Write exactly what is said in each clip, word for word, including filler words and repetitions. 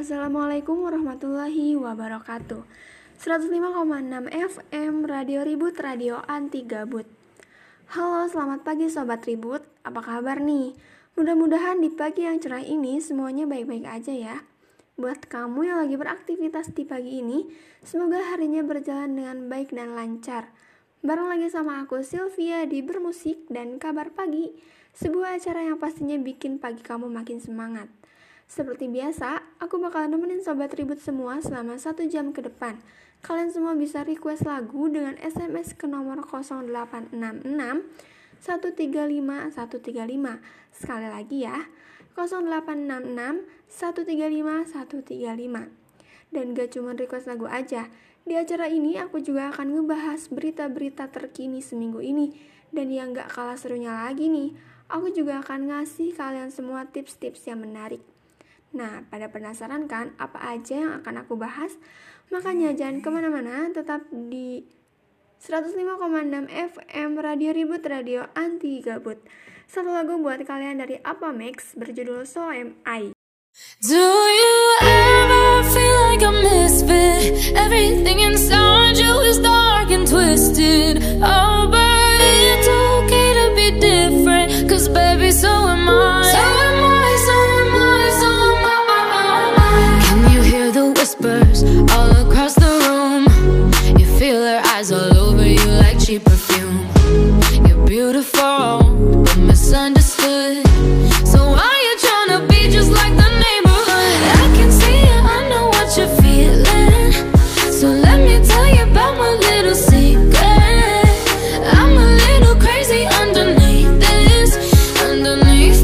Assalamualaikum warahmatullahi wabarakatuh. seratus lima koma enam F M Radio Ribut, Radio Anti Gabut. Halo, selamat pagi Sobat Ribut. Apa kabar nih? Mudah-mudahan di pagi yang cerah ini semuanya baik-baik aja ya. Buat kamu yang lagi beraktivitas di pagi ini, semoga harinya berjalan dengan baik dan lancar. Bareng lagi sama aku Sylvia di Bermusik dan Kabar Pagi, sebuah acara yang pastinya bikin pagi kamu makin semangat. Seperti biasa, aku bakal nemenin Sobat Ribut semua selama satu jam ke depan. Kalian semua bisa request lagu dengan S M S ke nomor nol delapan enam enam satu tiga lima satu tiga lima. Sekali lagi ya, nol delapan enam enam satu tiga lima satu tiga lima. Dan gak cuma request lagu aja, di acara ini aku juga akan ngebahas berita-berita terkini seminggu ini. Dan yang gak kalah serunya lagi nih, aku juga akan ngasih kalian semua tips-tips yang menarik. Nah, pada penasaran kan apa aja yang akan aku bahas? Makanya jangan kemana-mana, tetap di seratus lima koma enam F M Radio Ribut, Radio Anti Gabut. Satu lagu buat kalian dari Apa Max berjudul So Am I. Do you ever feel like a misfit? Everything inside you is dark and twisted. Oh, but it's okay to be different, 'cause baby, so am I. So am I, so am I, so am I. Can you hear the whispers all across the room? You feel her eyes all over you like cheap perfume. You're beautiful, but misunderstood. So why you tryna be just like the neighborhood? I can see it, I know what you're feeling. So let me tell you about my little secret. I'm a little crazy underneath this, underneath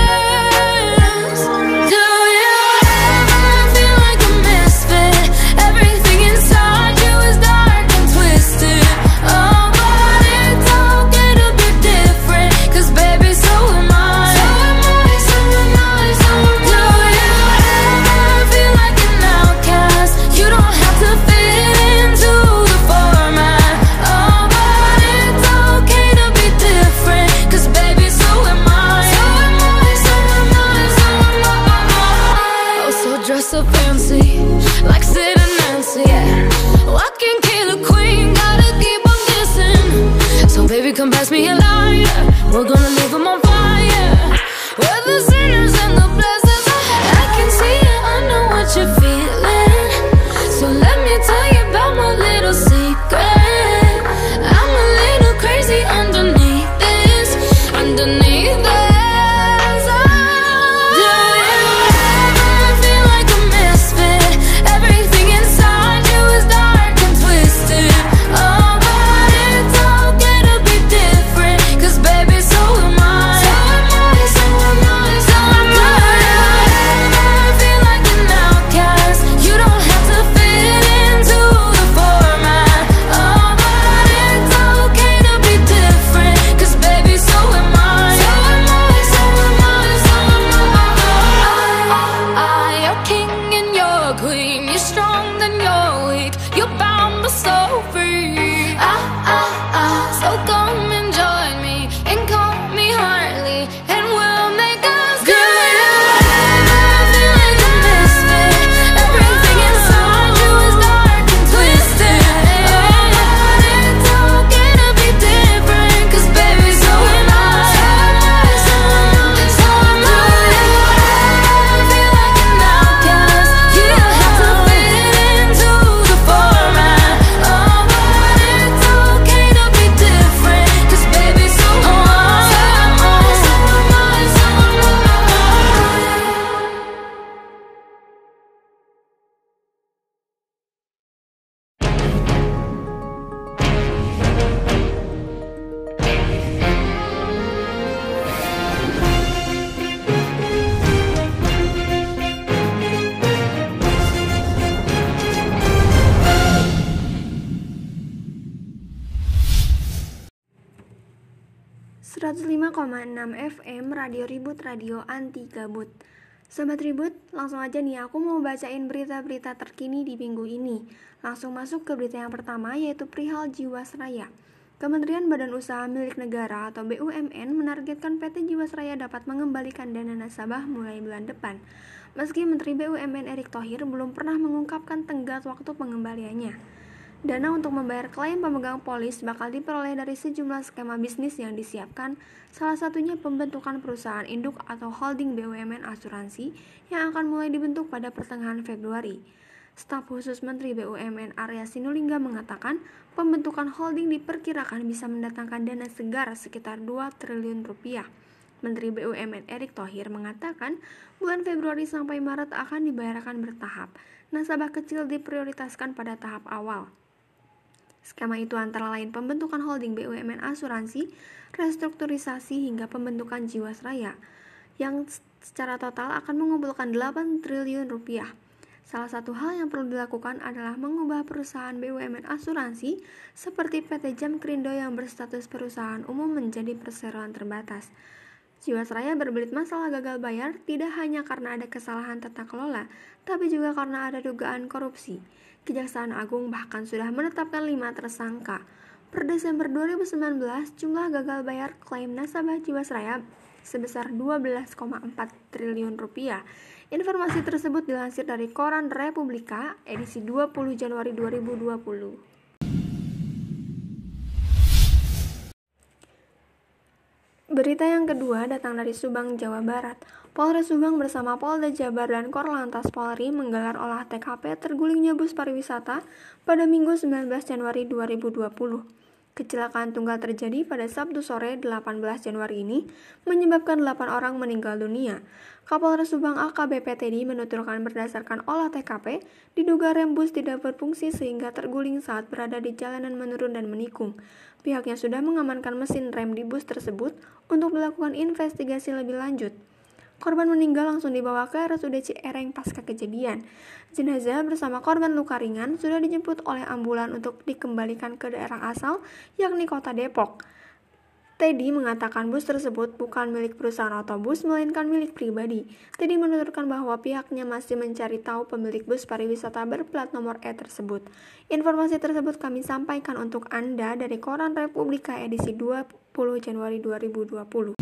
this. Do you ever feel like a misfit? Everything inside you is dark and twisted. Oh, but it's okay to be different, 'cause baby, so am I. So am I, so am I, so am I. Do you ever feel like an outcast? You don't have to fit into the format. Oh, but it's okay to be different, 'cause baby, so am I. So am I, so am I, so am I. Oh, so dress so fancy, like Sid and Nancy, yeah. Walking killer queen, gotta keep on kissing. So baby, come pass me a lighter, we're gonna leave them on fire. We're the sinners and the blessings. I can see it, I know what you're feeling. So let me tell you about my little secret. I'm a little crazy underneath this, underneath this. Do you ever feel like a misfit? Everything inside you is dark and twisted. Oh, but it's okay to be different, 'cause baby, so am I. So am I, so am I, so am I. Do you ever feel like an outcast? You don't have to fit into the format. Oh, but it's okay to be different, 'cause baby, so am I. So am I, so am I, so am I. You're king and you're queen. You're strong then you're weak. You're bound but so free. Ah, ah, ah. So come and join me and call me Harley, and we'll make us good. Do you ever feel like a misfit? Everything inside you is dark and twisted. Oh, but it's okay to be different, 'cause baby, so am I. So am I, so am I, so am I. Do you ever feel like an outcast? You don't have to fit into the format. Oh, but it's okay to be different, 'cause baby, so am I. So am I, so am I, so am I. seratus lima koma enam F M Radio Ribut, Radio Anti Gabut. Sobat Ribut, langsung aja nih aku mau bacain berita-berita terkini di minggu ini. Langsung masuk ke berita yang pertama, yaitu perihal Jiwasraya. Kementerian Badan Usaha Milik Negara atau B U M N menargetkan P T Jiwasraya dapat mengembalikan dana nasabah mulai bulan depan. Meski Menteri B U M N Erick Thohir belum pernah mengungkapkan tenggat waktu pengembaliannya. Dana untuk membayar klaim pemegang polis bakal diperoleh dari sejumlah skema bisnis yang disiapkan, salah satunya pembentukan perusahaan induk atau holding B U M N asuransi yang akan mulai dibentuk pada pertengahan Februari. Staf khusus Menteri B U M N Arya Sinulinga mengatakan pembentukan holding diperkirakan bisa mendatangkan dana segar sekitar dua triliun rupiah. Menteri B U M N Erick Thohir mengatakan bulan Februari sampai Maret akan dibayarkan bertahap. Nasabah kecil diprioritaskan pada tahap awal. Skema itu antara lain pembentukan holding B U M N asuransi, restrukturisasi hingga pembentukan Jiwasraya yang secara total akan mengumpulkan delapan triliun rupiah. Salah satu hal yang perlu dilakukan adalah mengubah perusahaan B U M N asuransi seperti P T Jamkrindo yang berstatus perusahaan umum menjadi perseroan terbatas. Jiwasraya berbelit masalah gagal bayar tidak hanya karena ada kesalahan tata kelola, tapi juga karena ada dugaan korupsi. Kejaksaan Agung bahkan sudah menetapkan lima tersangka. Per Desember dua ribu sembilan belas, jumlah gagal bayar klaim nasabah Jiwasraya sebesar dua belas koma empat triliun rupiah. Informasi tersebut dilansir dari Koran Republika edisi dua puluh Januari dua ribu dua puluh. Berita yang kedua datang dari Subang, Jawa Barat. Polres Subang bersama Polda Jabar dan Korlantas Polri menggelar olah T K P tergulingnya bus pariwisata pada Minggu sembilan belas Januari dua ribu dua puluh. Kecelakaan tunggal terjadi pada Sabtu sore delapan belas Januari ini, menyebabkan delapan orang meninggal dunia. Kapolres Subang A K B P Tedi menuturkan berdasarkan olah T K P, diduga rem bus tidak berfungsi sehingga terguling saat berada di jalanan menurun dan menikung. Pihaknya sudah mengamankan mesin rem di bus tersebut untuk dilakukan investigasi lebih lanjut. Korban meninggal langsung dibawa ke R S U D Ciereng pasca kejadian. Jenazah bersama korban luka ringan sudah dijemput oleh ambulan untuk dikembalikan ke daerah asal, yakni kota Depok. Teddy mengatakan bus tersebut bukan milik perusahaan otobus, melainkan milik pribadi. Teddy menuturkan bahwa pihaknya masih mencari tahu pemilik bus pariwisata berplat nomor E tersebut. Informasi tersebut kami sampaikan untuk Anda dari Koran Republika edisi dua puluh Januari dua ribu dua puluh.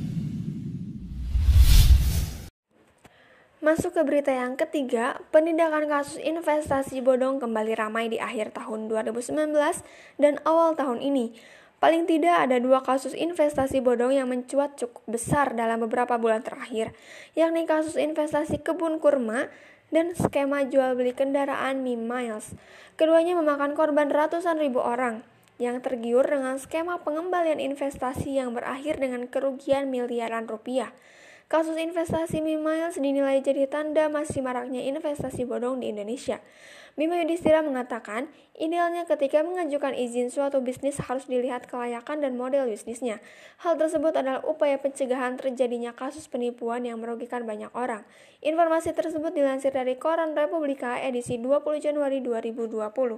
Masuk ke berita yang ketiga, penindakan kasus investasi bodong kembali ramai di akhir tahun dua ribu sembilan belas dan awal tahun ini. Paling tidak ada dua kasus investasi bodong yang mencuat cukup besar dalam beberapa bulan terakhir, yakni kasus investasi kebun kurma dan skema jual beli kendaraan Mi-Miles. Keduanya memakan korban ratusan ribu orang yang tergiur dengan skema pengembalian investasi yang berakhir dengan kerugian miliaran rupiah. Kasus investasi Mi-Miles dinilai jadi tanda masih maraknya investasi bodong di Indonesia. Bima Yudhistira mengatakan, idealnya ketika mengajukan izin suatu bisnis harus dilihat kelayakan dan model bisnisnya. Hal tersebut adalah upaya pencegahan terjadinya kasus penipuan yang merugikan banyak orang. Informasi tersebut dilansir dari Koran Republika edisi dua puluh Januari dua ribu dua puluh.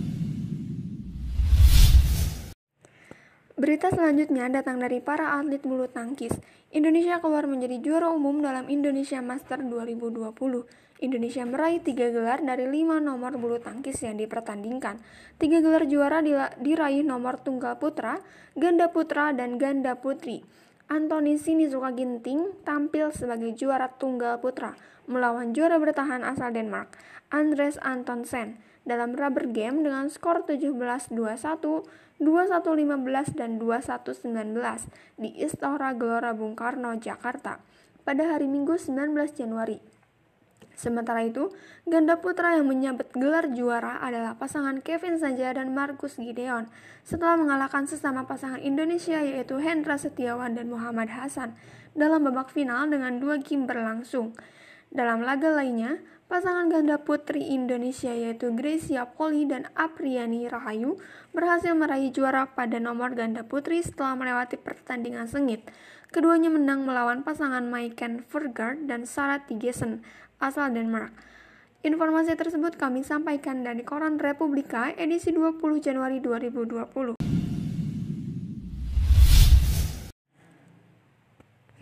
Berita selanjutnya datang dari para atlet bulu tangkis. Indonesia keluar menjadi juara umum dalam Indonesia Master dua ribu dua puluh. Indonesia meraih tiga gelar dari lima nomor bulu tangkis yang dipertandingkan. Tiga gelar juara diraih nomor tunggal putra, ganda putra, dan ganda putri. Anthony Sinisuka Ginting tampil sebagai juara tunggal putra melawan juara bertahan asal Denmark, Andres Antonsen, dalam rubber game dengan skor tujuh belas dua puluh satu, dua puluh satu lima belas, dan dua puluh satu sembilan belas di Istora Gelora Bung Karno, Jakarta pada hari Minggu sembilan belas Januari. Sementara itu, ganda putra yang menyabet gelar juara adalah pasangan Kevin Sanjaya dan Marcus Gideon setelah mengalahkan sesama pasangan Indonesia yaitu Hendra Setiawan dan Muhammad Hasan dalam babak final dengan dua game berlangsung. Dalam laga lainnya, pasangan ganda putri Indonesia yaitu Gracia Poli dan Apriani Rahayu berhasil meraih juara pada nomor ganda putri setelah melewati pertandingan sengit. Keduanya menang melawan pasangan Maiken Vergaard dan Sarah Tigesen asal Denmark. Informasi tersebut kami sampaikan dari Koran Republika edisi dua puluh Januari dua ribu dua puluh.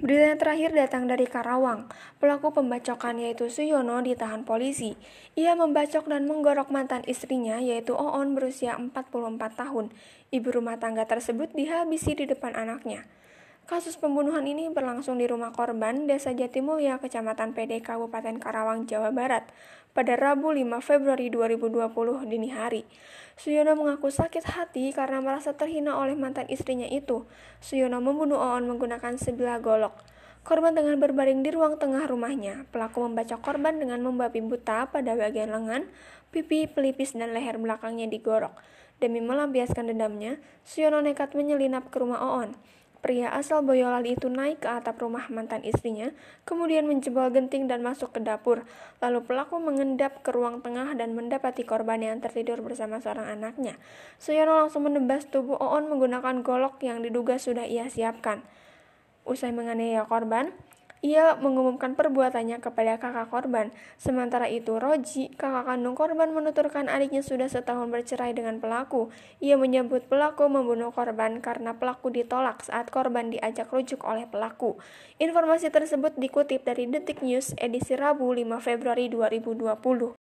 Berita yang terakhir datang dari Karawang. Pelaku pembacokan yaitu Suyono ditahan polisi. Ia membacok dan menggorok mantan istrinya yaitu Oon berusia empat puluh empat tahun. Ibu rumah tangga tersebut dihabisi di depan anaknya. Kasus pembunuhan ini berlangsung di rumah korban Desa Jatimulya, Kecamatan P D, Kabupaten Karawang, Jawa Barat, pada Rabu lima Februari dua ribu dua puluh dini hari. Suyono mengaku sakit hati karena merasa terhina oleh mantan istrinya itu. Suyono membunuh Oon menggunakan sebilah golok. Korban tengah berbaring di ruang tengah rumahnya. Pelaku membacok korban dengan membabi buta pada bagian lengan, pipi, pelipis, dan leher belakangnya digorok. Demi melampiaskan dendamnya, Suyono nekat menyelinap ke rumah Oon. Pria asal Boyolali itu naik ke atap rumah mantan istrinya, kemudian menjebol genting dan masuk ke dapur. Lalu pelaku mengendap ke ruang tengah dan mendapati korban yang tertidur bersama seorang anaknya. Suyono langsung menebas tubuh Oon menggunakan golok yang diduga sudah ia siapkan. Usai menganiaya korban, ia mengumumkan perbuatannya kepada kakak korban. Sementara itu, Roji, kakak kandung korban, menuturkan adiknya sudah setahun bercerai dengan pelaku. Ia menyebut pelaku membunuh korban karena pelaku ditolak saat korban diajak rujuk oleh pelaku. Informasi tersebut dikutip dari Detik News edisi Rabu lima Februari dua ribu dua puluh.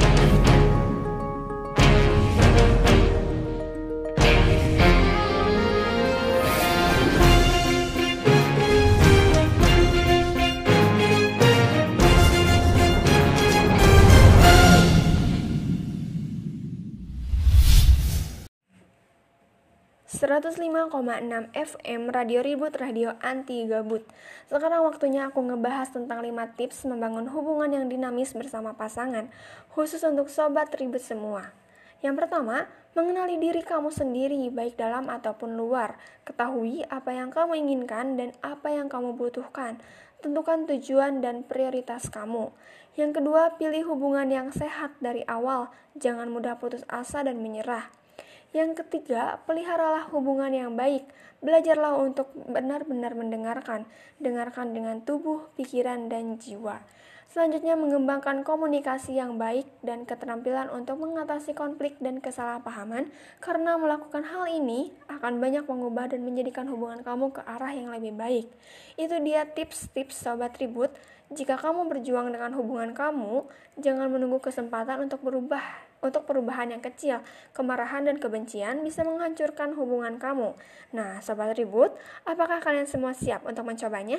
seratus lima koma enam F M Radio Ribut, radio anti gabut. Sekarang waktunya aku ngebahas tentang lima tips membangun hubungan yang dinamis bersama pasangan, khusus untuk sobat ribut semua. Yang pertama, mengenali diri kamu sendiri baik dalam ataupun luar. Ketahui apa yang kamu inginkan dan apa yang kamu butuhkan. Tentukan tujuan dan prioritas kamu. Yang kedua, pilih hubungan yang sehat dari awal. Jangan mudah putus asa dan menyerah. Yang ketiga, peliharalah hubungan yang baik. Belajarlah untuk benar-benar mendengarkan. Dengarkan dengan tubuh, pikiran, dan jiwa. Selanjutnya, mengembangkan komunikasi yang baik dan keterampilan untuk mengatasi konflik dan kesalahpahaman, karena melakukan hal ini akan banyak mengubah dan menjadikan hubungan kamu ke arah yang lebih baik. Itu dia tips-tips Sobat Ribut. Jika kamu berjuang dengan hubungan kamu, jangan menunggu kesempatan untuk berubah. Untuk perubahan yang kecil, kemarahan dan kebencian bisa menghancurkan hubungan kamu. Nah, Sobat Ribut, apakah kalian semua siap untuk mencobanya?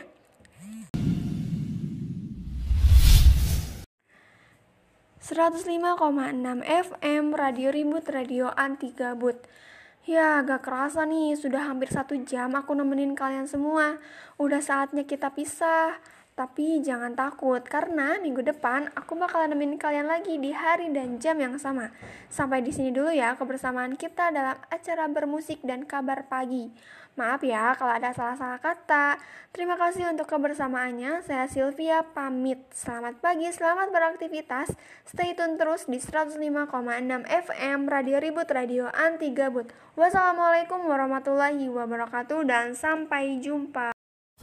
seratus lima koma enam F M Radio Ribut, radio anti gabut. Ya, gak kerasa nih, sudah hampir satu jam aku nemenin kalian semua. Udah saatnya kita pisah. Tapi jangan takut, karena minggu depan aku bakalan nemenin kalian lagi di hari dan jam yang sama. Sampai di sini dulu ya kebersamaan kita dalam acara bermusik dan kabar pagi. Maaf ya kalau ada salah-salah kata. Terima kasih untuk kebersamaannya. Saya Sylvia pamit. Selamat pagi, selamat beraktivitas. Stay tune terus di seratus lima koma enam F M Radio Ribut, radio anti gabut. Wassalamualaikum warahmatullahi wabarakatuh dan sampai jumpa.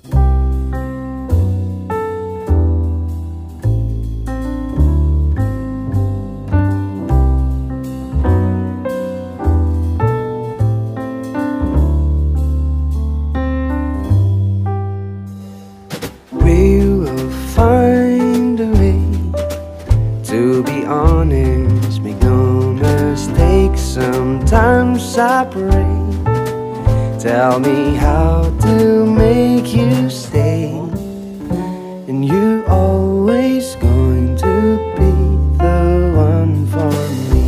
Sometimes I pray, tell me how to make you stay, and you always going to be the one for me.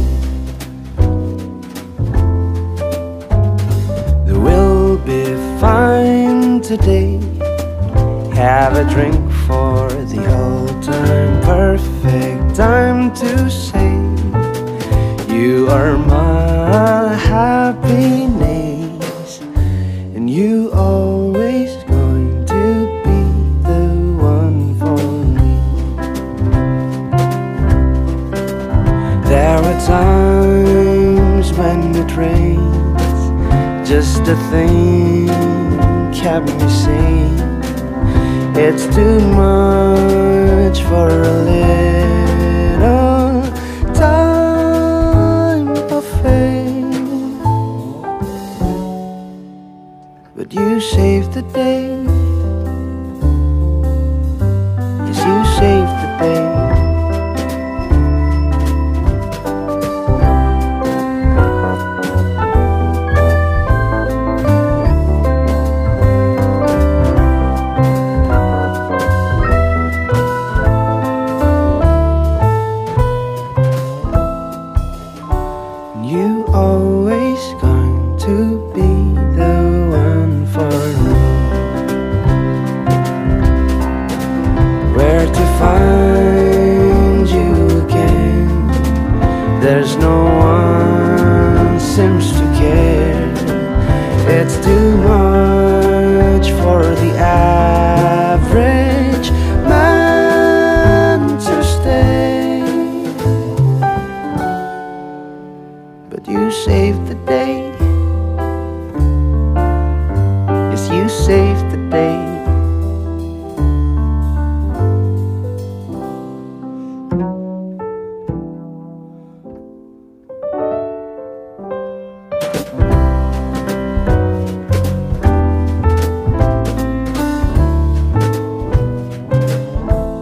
There will be fine today, have a drink for the old time, perfect time to say you are my happiness, and you always going to be the one for me. There are times when it rains, just a thing kept me sane. It's too much for a little time of fame, but you saved the day. find you again. There's no one seems to care. It's too much for the average man to stay. But you saved the day. Yes, you saved the day.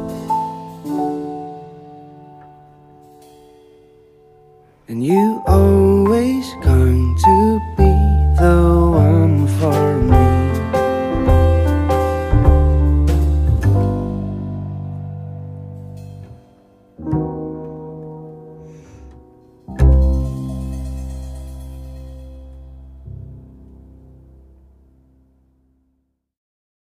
And you always